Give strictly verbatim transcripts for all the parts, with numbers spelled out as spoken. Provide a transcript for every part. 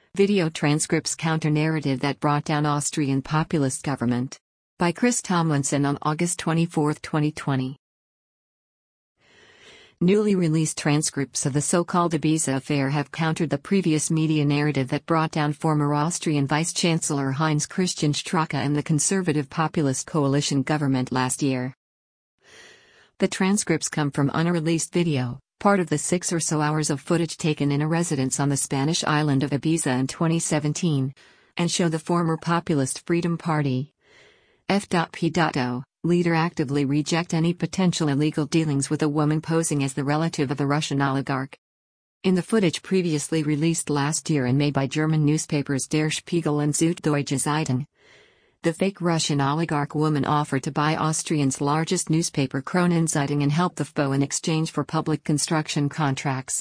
Video transcripts counter-narrative that brought down Austrian populist government. By Chris Tomlinson on August twenty-fourth, twenty twenty. Newly released transcripts of the so-called Ibiza affair have countered the previous media narrative that brought down former Austrian Vice-Chancellor Heinz Christian Strache and the conservative populist coalition government last year. The transcripts come from unreleased video, part of the six or so hours of footage taken in a residence on the Spanish island of Ibiza in twenty seventeen, and show the former populist Freedom Party F P O leader actively reject any potential illegal dealings with a woman posing as the relative of the Russian oligarch. In the footage previously released last year in May by German newspapers Der Spiegel and Süddeutsche Zeitung, the fake Russian oligarch woman offered to buy Austria's largest newspaper Kronenzeitung and help the F P O in exchange for public construction contracts.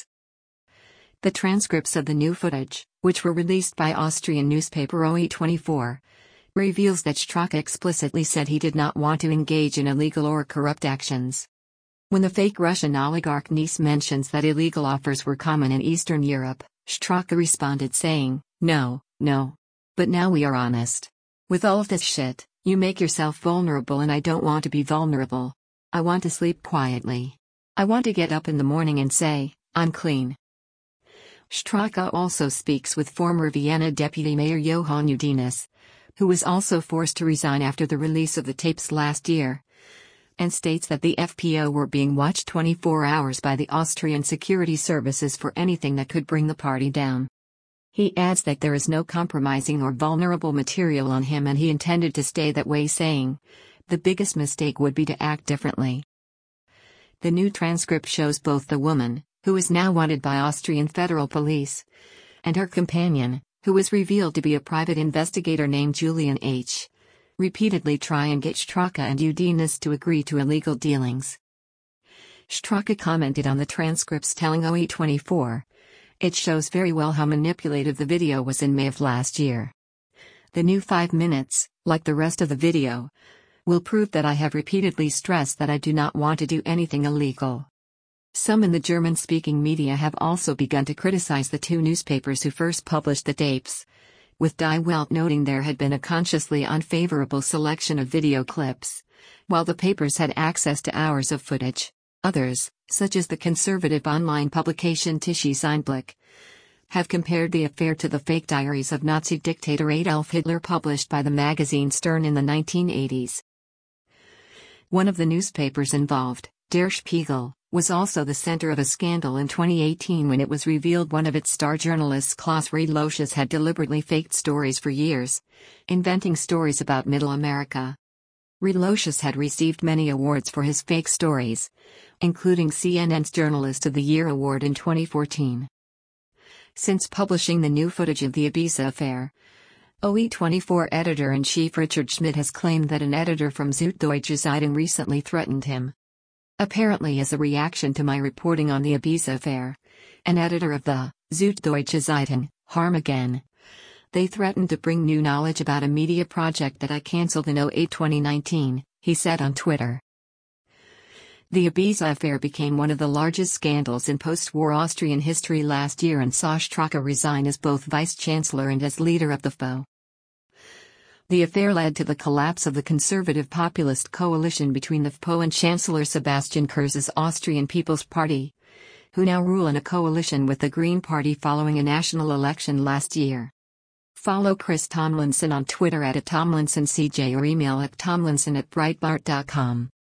The transcripts of the new footage, which were released by Austrian newspaper O E twenty-four, reveals that Strache explicitly said he did not want to engage in illegal or corrupt actions. When the fake Russian oligarch niece mentions that illegal offers were common in Eastern Europe, Strache responded saying, "No, no. But now we are honest. With all of this shit, you make yourself vulnerable and I don't want to be vulnerable. I want to sleep quietly. I want to get up in the morning and say, I'm clean." Strache also speaks with former Vienna deputy mayor Johann Udinus, who was also forced to resign after the release of the tapes last year, and states that the F P O were being watched twenty-four hours by the Austrian security services for anything that could bring the party down. He adds that there is no compromising or vulnerable material on him and he intended to stay that way, saying, "The biggest mistake would be to act differently." The new transcript shows both the woman, who is now wanted by Austrian federal police, and her companion, who was revealed to be a private investigator named Julian H., repeatedly try and get Strache and Udinus to agree to illegal dealings. Strache commented on the transcripts, telling O E twenty-four, "It shows very well how manipulative the video was in May of last year. The new five minutes, like the rest of the video, will prove that I have repeatedly stressed that I do not want to do anything illegal." Some in the German-speaking media have also begun to criticize the two newspapers who first published the tapes, with Die Welt noting there had been a consciously unfavorable selection of video clips, while the papers had access to hours of footage. Others, such as the conservative online publication Tisches Einblick, have compared the affair to the fake diaries of Nazi dictator Adolf Hitler published by the magazine Stern in the nineteen eighties. One of the newspapers involved, Der Spiegel, was also the center of a scandal in twenty eighteen when it was revealed one of its star journalists, Klaus Riedlocious, had deliberately faked stories for years, inventing stories about Middle America. Riedlocious had received many awards for his fake stories, including C N N's Journalist of the Year award in twenty fourteen. Since publishing the new footage of the Ibiza affair, O E twenty-four editor-in-chief Richard Schmidt has claimed that an editor from Süddeutsche Zeitung recently threatened him. Apparently as a reaction to my reporting on the Ibiza affair, an editor of the Süddeutsche Zeitung, harm again. They threatened to bring new knowledge about a media project that I cancelled in oh eight twenty nineteen, he said on Twitter. The Ibiza affair became one of the largest scandals in post-war Austrian history last year and saw Strache resign as both vice-chancellor and as leader of the F P O. The affair led to the collapse of the conservative populist coalition between the F P O and Chancellor Sebastian Kurz's Austrian People's Party, who now rule in a coalition with the Green Party following a national election last year. Follow Chris Tomlinson on Twitter at Tomlinson C J or email at tomlinson at breitbart dot com.